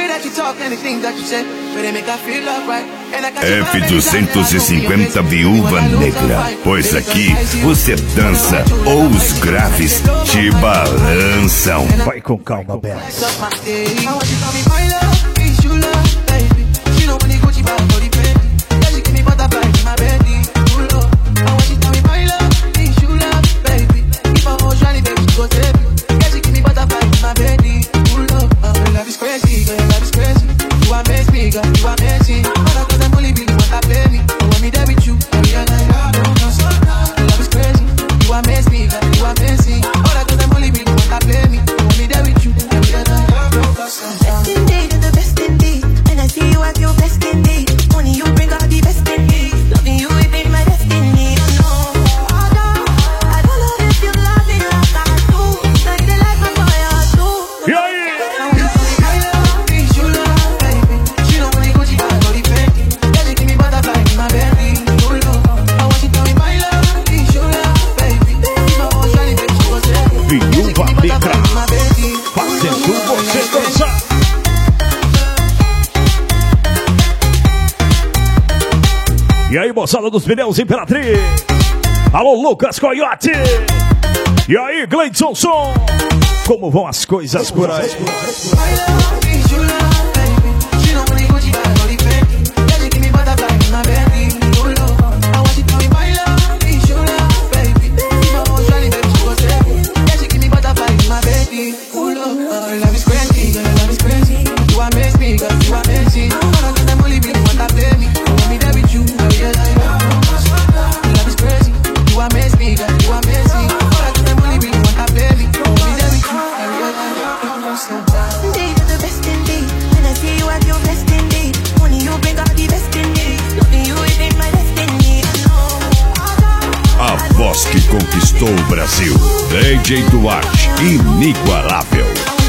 F250 Viúva Negra, pois aqui você dança ou os graves te balançam. Vai com calma, Bess. E aí, moçada dos pneus Imperatriz. Alô, Lucas Coyote. E aí, Gleidson Som. Como vão as coisas por aí? A voz que conquistou o Brasil, DJ Duarte, inigualável.